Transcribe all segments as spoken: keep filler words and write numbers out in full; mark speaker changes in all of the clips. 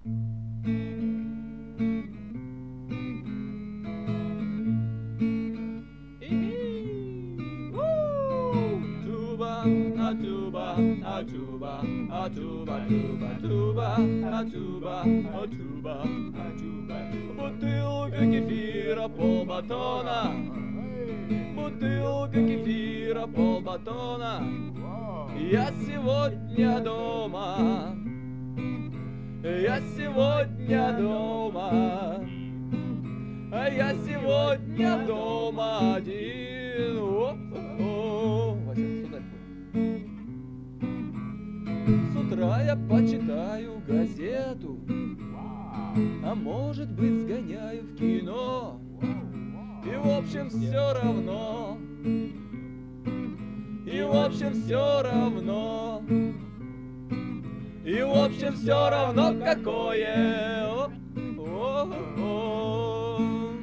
Speaker 1: a tuba, a tuba, a tuba, tuba, tuба, a туба, а туба, а туба. Бутылка кефира, полбатона, бутылка кефира, полбатона. Я сегодня дома, я сегодня дома, а я сегодня дома один. О-о-о. Вася, с утра я почитаю газету, а может быть сгоняю в кино. И в общем все равно, и в общем все равно, и в общем все равно какое. О, о, о.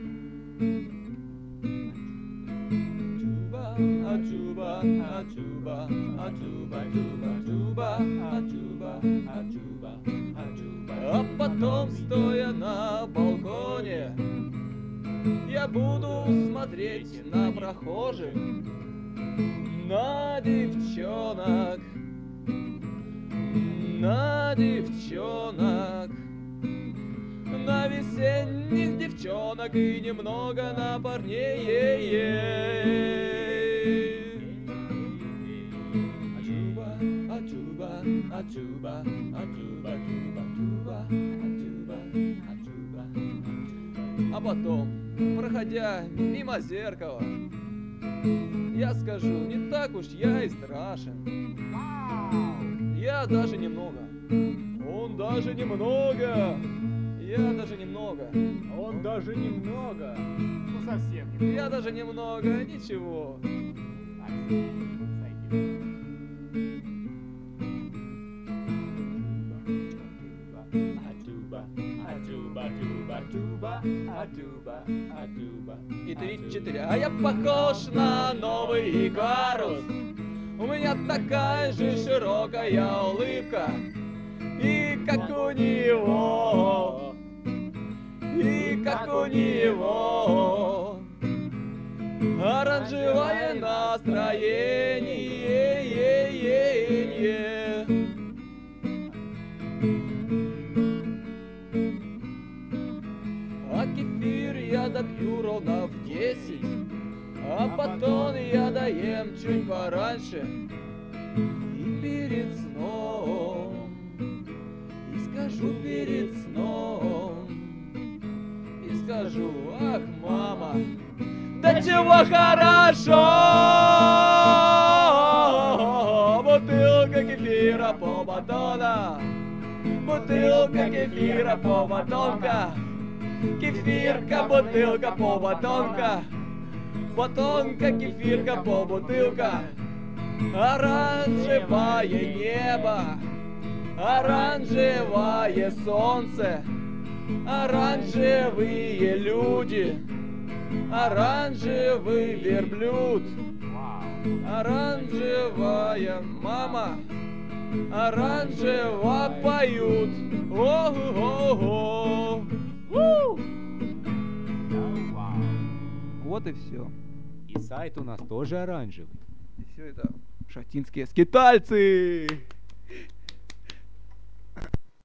Speaker 1: Туба, а туба, а туба, а туба, туба, туба, а туба, а туба, а туба. А потом, стоя на балконе, я буду смотреть на прохожих, на девчонок, на девчонок, на весенних девчонок и немного на парней. А туба, а туба, а туба, туба, туба, а туба, а туба, а туба. А потом, проходя мимо зеркала, я скажу, не так уж я и страшен. Я даже немного, он даже немного, я даже немного,
Speaker 2: Он даже немного, ну совсем немного.
Speaker 1: я даже немного, ничего. И три-четыре. А я похож на новый Икарус. У меня такая же широкая улыбка, и как у него, и как у него оранжевое настроение. А кефир я допью ровно в десять, а батон я доем чуть пораньше. И перед сном, и скажу перед сном, и скажу, ах, мама, да чего хорошо! Бутылка кефира, полбатона, бутылка кефира, полбатонка, кефирка, бутылка, полбатонка, батонка, кефирка, полбутылка. Оранжевое небо, оранжевое солнце, оранжевые люди, оранжевый верблюд, оранжевая мама, оранжево поют. О-о-о-о. Вот и все.
Speaker 2: И сайт у нас тоже оранжевый.
Speaker 1: И все это шатинские скитальцы.